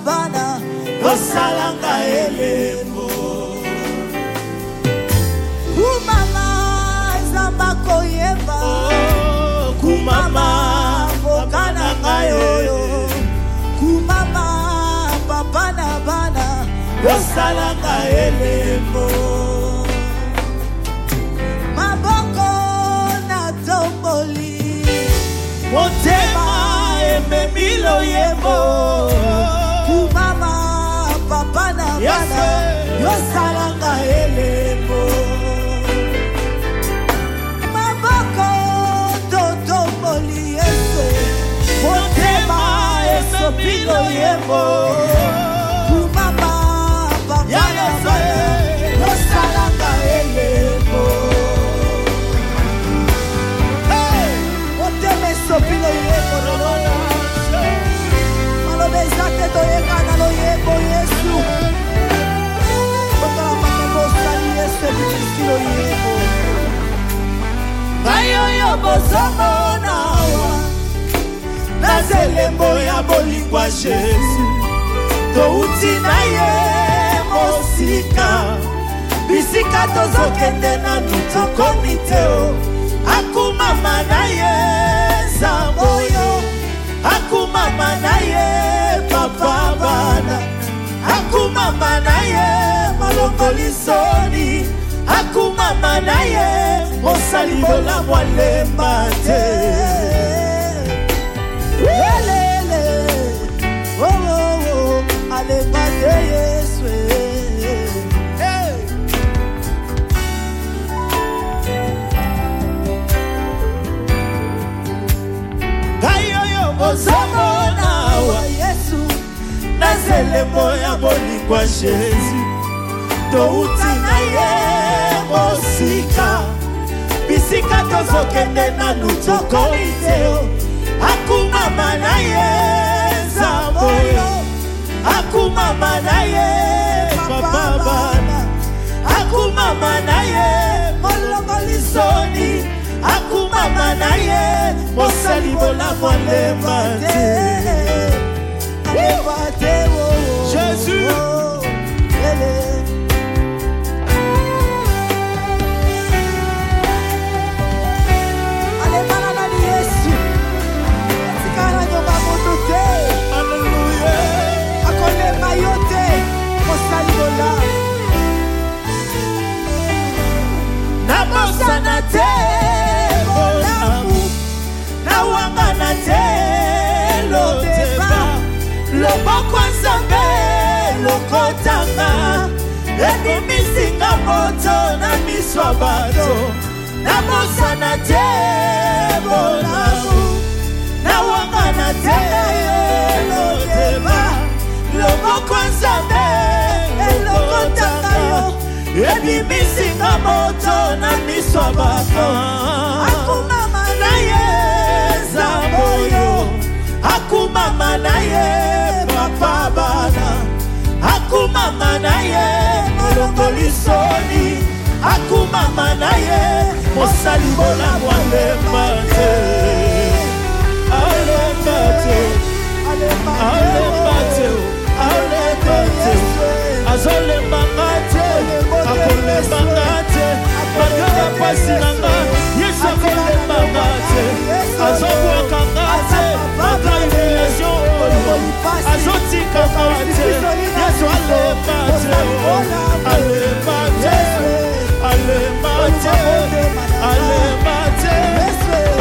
bana osalanga elembo kumama zamba koyeba kumama bokana ngayo kumama papa na bana osalanga elembo maboko na tomboli motema ememilo yebo kumama papa na bana yosalanga elembo maboko totomboli yeso motema esopilo yebo kumama papa na bana yosalanga elembo motema esopilo yebo malobezate toyekana lo yebo yesu kotala makabosali yesu ebikisilo yebo bayoyo bozomonawa nazelembo ya bolingwa jesu touti na ye mosika bisika tozokende nanu tokomi te akumama na ye zamboyo akumama na ye papa bana akumama na ye molongolisoni akumama na ye mosalibola mwalemba te lelele alemba te yesu ozomona wa yesu nazelembo ya bolingwa jesu touti na ye mosika bisika tozokende nanu tokomi te akumama na ye zamboyo akumama na ye papa bana akumama na ye molongolisoni akumama na ye mosalibola mwalemba te Jésus Alléluia akolemba yo te mosalibola nabosana te nawangana te loteba loboko nzambe lokotanga ebimisinga moto na miso ya bato nabosana te bolamu nawangana te loteba loboko nzambe lokotanga yo ebimisinga moto na miso ya bato akumama na ye zamboyo akumama na ye papa bana akumama na ye molongolisoni akumama na ye mosalibola mwalemba te alemba te alemba te alemba te azolembanga te akolembanga te magana pasi nanga yesu akolembanga te azobwakanga te magailesion azotikanga te yesu alemba te alemba te alemba te alemba te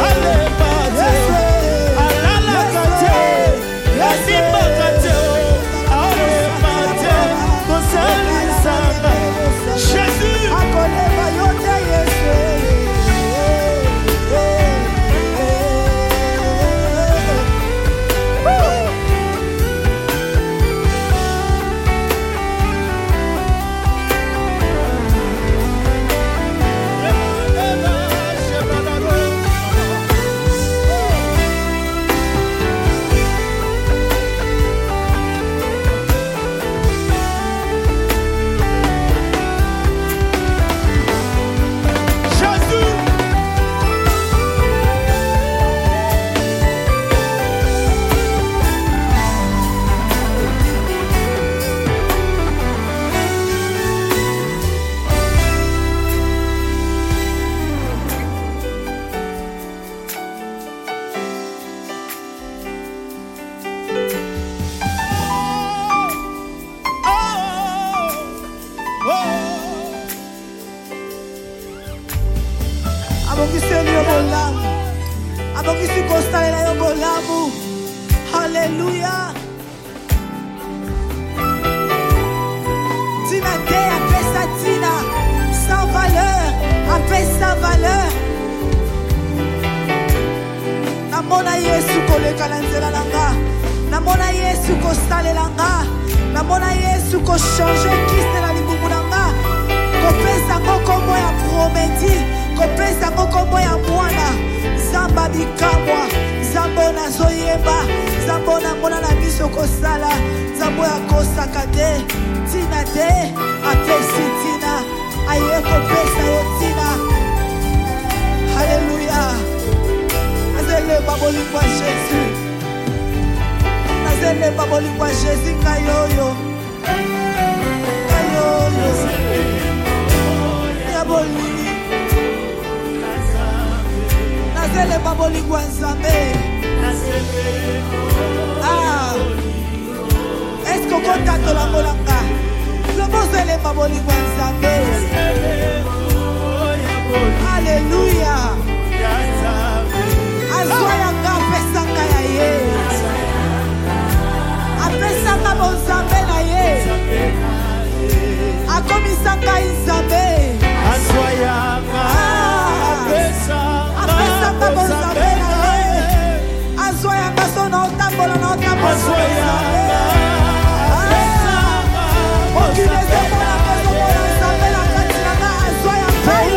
abongiseli yo bolamu, abongisi kosalela yo bolamu. Hallelujah. Tina te apesa tina sans valeur, apesa valeur. Namona Yesu koleka na nzela nanga, namona Yesu kosalela nga, namona Yesu ko changer kiste na libumu nanga, kopesa ngoko moya prometi, kopesa ngoko moya mwana. Zamba bikamwa, zambo na zoyeba, zambo na mona na biso kosala, zambo ya kosaka te, tina te, apesi tina, aye kopesa yo tina. Hallelujah. Nazele babolingwa Jésus, nazele babolingwa Jésus kayoyo, kayoyo, yaboli. Nazele babolingwa Nzambe. Ah, est-ce qu'on contacte la molanga? Nazele babolingwa Nzambe. Alléluia. Azoyanga pesanga ya ye, apesanga bonzambe na ye, akomisanga Nzambe. Azoyanga apesanga bonzambe na ye, azoyanga sona otambola na otambola Nzambe. Okileze mona kozomona Nzambe na kati na nga, azoyanga ye.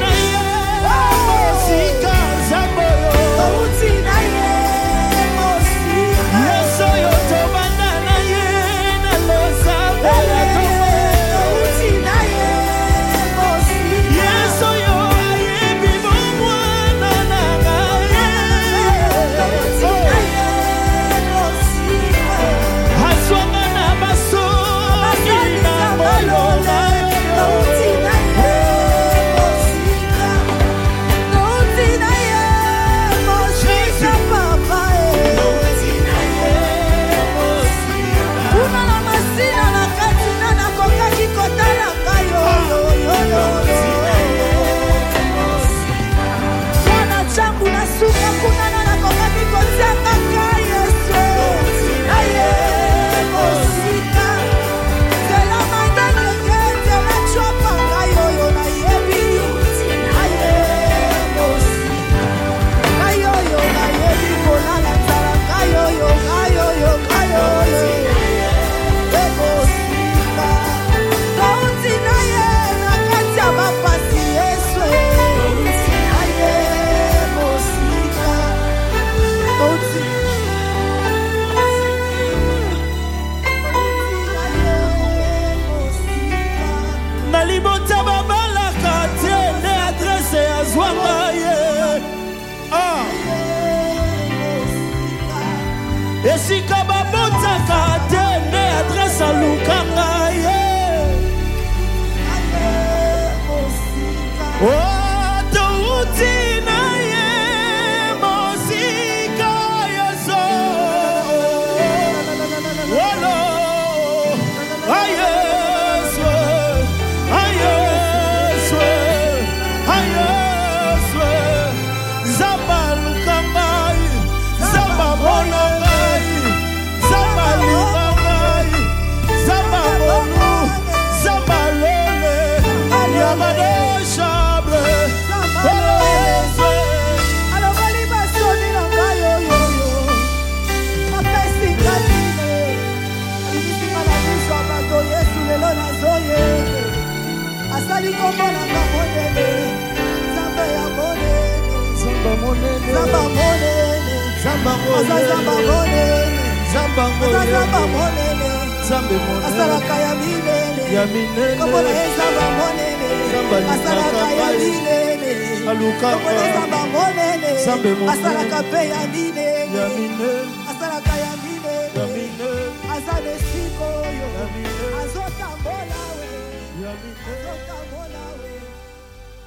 Esika babotaka te nde adresse alukanga ye. Oh, touti na ye mosika yeso. Wolo, ayeswe, ayeswe, ayeswe. Zamba lukanga ye, zamba bonanga. Asali komona monene, Zamba ya monene, Zamba monene, Zamba monene, Zamba monene, Zamba monene, Zamba monene, Zamba monene, asalaka ya minene, ya minene, komona Zamba monene, asalaka ya minene, aluka komona Zamba monene, Zamba monene, asalaka pe ya minene, ya minene, asalaka ya minene, ya minene, azale siko yo, ya minene, azotambola we, ya minene. azotambola.